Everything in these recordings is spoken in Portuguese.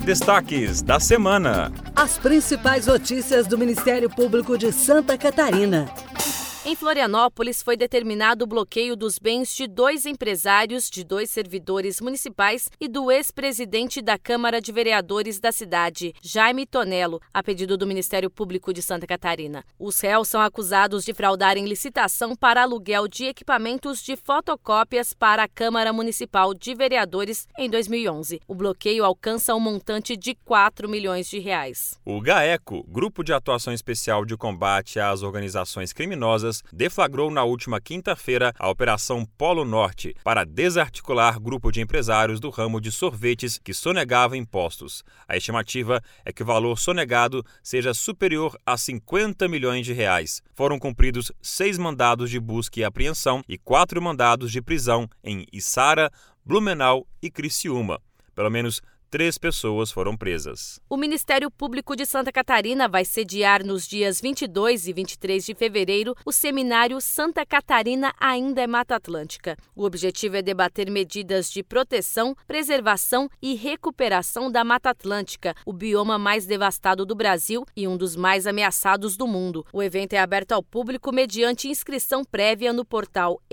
Destaques da semana. As principais notícias do Ministério Público de Santa Catarina. Em Florianópolis, foi determinado o bloqueio dos bens de 2 empresários, de 2 servidores municipais e do ex-presidente da Câmara de Vereadores da cidade, Jaime Tonello, a pedido do Ministério Público de Santa Catarina. Os réus são acusados de fraudarem licitação para aluguel de equipamentos de fotocópias para a Câmara Municipal de Vereadores em 2011. O bloqueio alcança um montante de R$4 milhões. O GAECO, Grupo de Atuação Especial de Combate às Organizações Criminosas, deflagrou na última quinta-feira a Operação Polo Norte para desarticular grupo de empresários do ramo de sorvetes que sonegava impostos. A estimativa é que o valor sonegado seja superior a R$50 milhões. Foram cumpridos 6 mandados de busca e apreensão e 4 mandados de prisão em Içara, Blumenau e Criciúma. Pelo menos 3 pessoas foram presas. O Ministério Público de Santa Catarina vai sediar nos dias 22 e 23 de fevereiro o seminário Santa Catarina Ainda é Mata Atlântica. O objetivo é debater medidas de proteção, preservação e recuperação da Mata Atlântica, o bioma mais devastado do Brasil e um dos mais ameaçados do mundo. O evento é aberto ao público mediante inscrição prévia no portal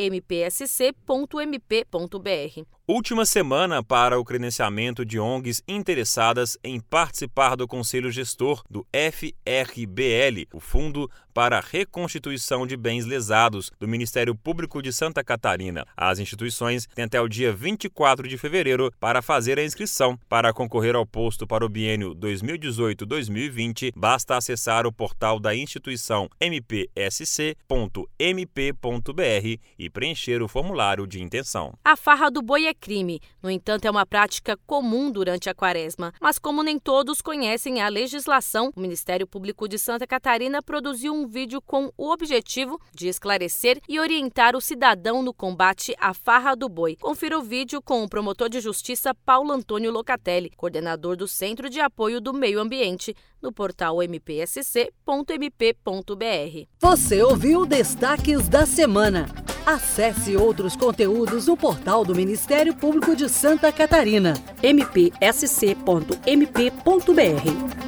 mpsc.mp.br. Última semana para o credenciamento de ONGs interessadas em participar do Conselho Gestor do FRBL, o Fundo para a Reconstituição de Bens Lesados do Ministério Público de Santa Catarina. As instituições têm até o dia 24 de fevereiro para fazer a inscrição. Para concorrer ao posto para o biênio 2018-2020, basta acessar o portal da instituição mpsc.mp.br e preencher o formulário de intenção. A farra do boi é crime. No entanto, é uma prática comum durante a Quaresma. Mas como nem todos conhecem a legislação, o Ministério Público de Santa Catarina produziu um vídeo com o objetivo de esclarecer e orientar o cidadão no combate à farra do boi. Confira o vídeo com o promotor de justiça Paulo Antônio Locatelli, coordenador do Centro de Apoio do Meio Ambiente, no portal mpsc.mp.br. Você ouviu Destaques da Semana. Acesse outros conteúdos no portal do Ministério Público de Santa Catarina, mpsc.mp.br.